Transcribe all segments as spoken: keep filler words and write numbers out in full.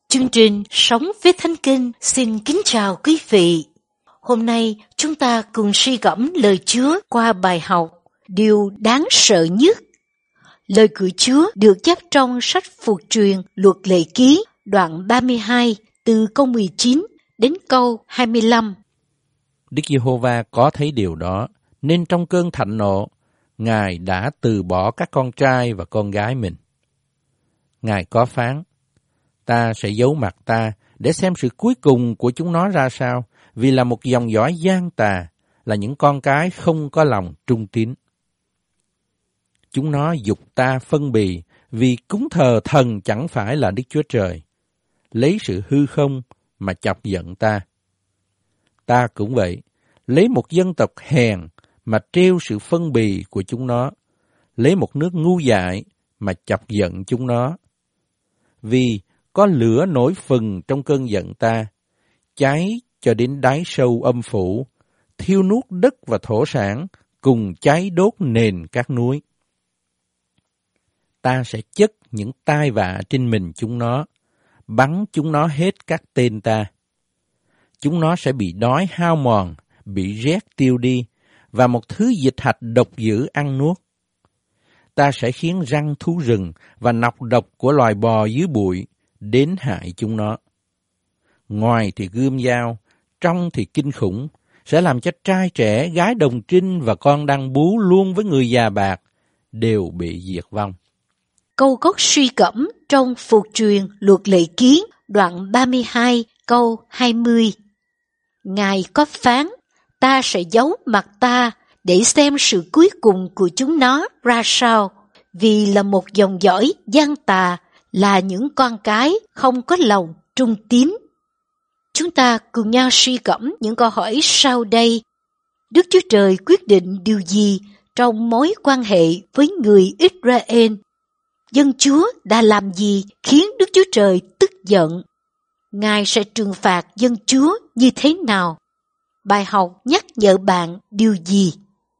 Chương trình Sống với Thánh Kinh xin kính chào quý vị. Hôm nay chúng ta cùng suy gẫm lời Chúa qua bài học Điều đáng sợ nhất. Lời của Chúa được chép trong sách Phục Truyền Luật Lệ Ký đoạn ba mươi hai từ câu mười chín đến câu hai mươi lăm. Đức Giê-hô-va có thấy điều đó, nên trong cơn thạnh nộ, Ngài đã từ bỏ các con trai và con gái mình. Ngài có phán, ta sẽ giấu mặt ta để xem sự cuối cùng của chúng nó ra sao, vì là một dòng dõi gian tà, là những con cái không có lòng trung tín. Chúng nó giục ta phân bì, vì cúng thờ thần chẳng phải là Đức Chúa Trời, lấy sự hư không mà chọc giận ta. Ta cũng vậy, lấy một dân tộc hèn mà trêu sự phân bì của chúng nó, lấy một nước ngu dại mà chọc giận chúng nó. Vì có lửa nổi phừng trong cơn giận ta, cháy cho đến đáy sâu âm phủ, thiêu nuốt đất và thổ sản, cùng cháy đốt nền các núi. Ta sẽ chất những tai vạ trên mình chúng nó, bắn chúng nó hết các tên ta. Chúng nó sẽ bị đói hao mòn, bị rét tiêu đi, và một thứ dịch hạch độc dữ ăn nuốt. Ta sẽ khiến răng thú rừng và nọc độc của loài bò dưới bụi đến hại chúng nó. Ngoài thì gươm dao, trong thì kinh khủng, sẽ làm cho trai trẻ, gái đồng trinh và con đăng bú luôn với người già bạc đều bị diệt vong. Câu gốc suy gẫm trong Phục Truyền Luật Lệ Ký đoạn ba mươi hai câu hai mươi. Ngài có phán, ta sẽ giấu mặt ta để xem sự cuối cùng của chúng nó ra sao, vì là một dòng dõi gian tà, là những con cái không có lòng trung tín. Chúng ta cùng nhau suy gẫm những câu hỏi sau đây. Đức Chúa Trời quyết định điều gì trong mối quan hệ với người Israel? Dân Chúa đã làm gì khiến Đức Chúa Trời tức giận? Ngài sẽ trừng phạt dân Chúa như thế nào? Bài học nhắc nhở bạn điều gì?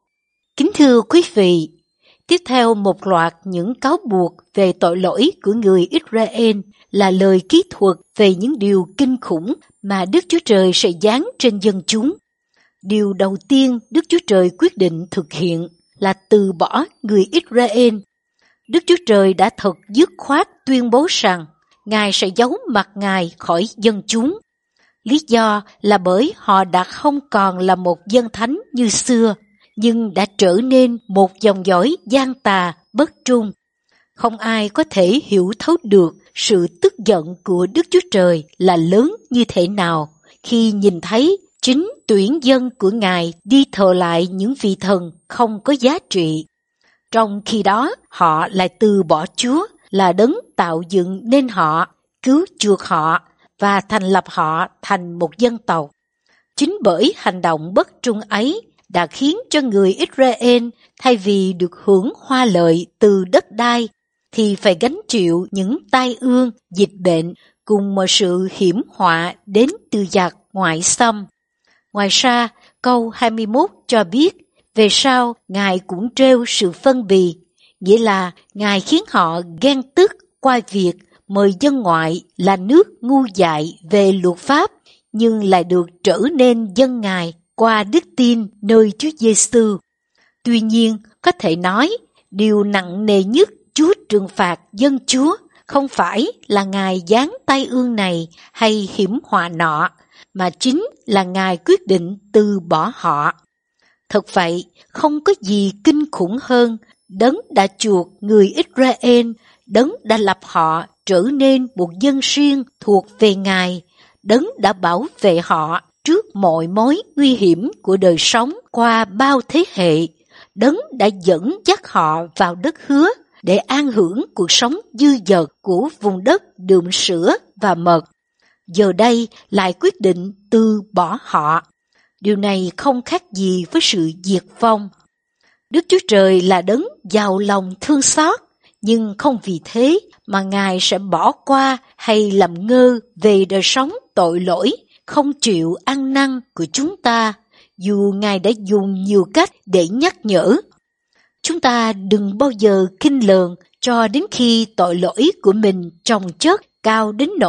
Kính thưa quý vị, tiếp theo một loạt những cáo buộc về tội lỗi của người Israel là lời kỹ thuật về những điều kinh khủng mà Đức Chúa Trời sẽ giáng trên dân chúng. Điều đầu tiên Đức Chúa Trời quyết định thực hiện là từ bỏ người Israel. Đức Chúa Trời đã thật dứt khoát tuyên bố rằng Ngài sẽ giấu mặt Ngài khỏi dân chúng. Lý do là bởi họ đã không còn là một dân thánh như xưa, nhưng đã trở nên một dòng dõi gian tà, bất trung. Không ai có thể hiểu thấu được sự tức giận của Đức Chúa Trời là lớn như thế nào khi nhìn thấy chính tuyển dân của Ngài đi thờ lại những vị thần không có giá trị. Trong khi đó, họ lại từ bỏ Chúa là đấng tạo dựng nên họ, cứu chuộc họ và thành lập họ thành một dân tộc. Chính bởi hành động bất trung ấy đã khiến cho người Israel thay vì được hưởng hoa lợi từ đất đai thì phải gánh chịu những tai ương, dịch bệnh cùng một sự hiểm họa đến từ giặc ngoại xâm. Ngoài ra, câu hai mươi mốt cho biết về sau Ngài cũng trêu sự phân bì, nghĩa là Ngài khiến họ ghen tức qua việc mời dân ngoại là nước ngu dại về luật pháp nhưng lại được trở nên dân Ngài qua đức tin nơi Chúa Giêsu. Tuy nhiên, có thể nói, điều nặng nề nhất Chúa trừng phạt dân Chúa không phải là Ngài giáng tai ương này hay hiểm họa nọ, mà chính là Ngài quyết định từ bỏ họ. Thật vậy, không có gì kinh khủng hơn đấng đã chuộc người Israel, đấng đã lập họ trở nên một dân riêng thuộc về Ngài, đấng đã bảo vệ họ trước mọi mối nguy hiểm của đời sống qua bao thế hệ, đấng đã dẫn dắt họ vào đất hứa để an hưởng cuộc sống dư dật của vùng đất đượm sữa và mật. Giờ đây lại quyết định từ bỏ họ. Điều này không khác gì với sự diệt vong. Đức Chúa Trời là đấng giàu lòng thương xót, nhưng không vì thế mà Ngài sẽ bỏ qua hay làm ngơ về đời sống tội lỗi, không chịu ăn năn của chúng ta, dù Ngài đã dùng nhiều cách để nhắc nhở. Chúng ta đừng bao giờ khinh lờn cho đến khi tội lỗi của mình chồng chất cao đến nỗi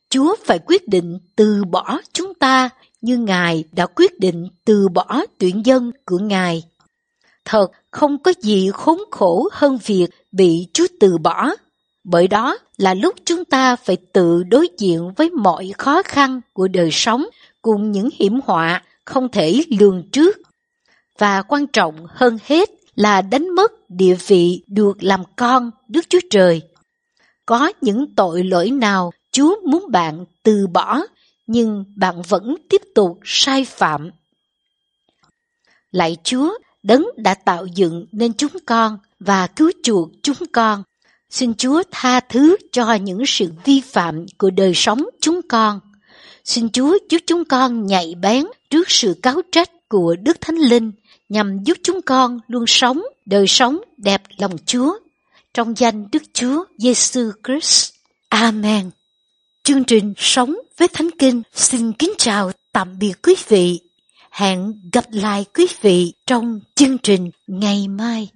Chúa phải quyết định từ bỏ chúng ta như Ngài đã quyết định từ bỏ tuyển dân của Ngài. Thật không có gì khốn khổ hơn việc bị Chúa từ bỏ, bởi đó là lúc chúng ta phải tự đối diện với mọi khó khăn của đời sống cùng những hiểm họa không thể lường trước. Và quan trọng hơn hết là đánh mất địa vị được làm con Đức Chúa Trời. Có những tội lỗi nào Chúa muốn bạn từ bỏ, nhưng bạn vẫn tiếp tục sai phạm. Lạy Chúa, Đấng đã tạo dựng nên chúng con và cứu chuộc chúng con. Xin Chúa tha thứ cho những sự vi phạm của đời sống chúng con. Xin Chúa giúp chúng con nhạy bén trước sự cáo trách của Đức Thánh Linh, nhằm giúp chúng con luôn sống đời sống đẹp lòng Chúa. Trong danh Đức Chúa Giêsu Christ. Amen. Chương trình Sống với Thánh Kinh xin kính chào tạm biệt quý vị. Hẹn gặp lại quý vị trong chương trình ngày mai.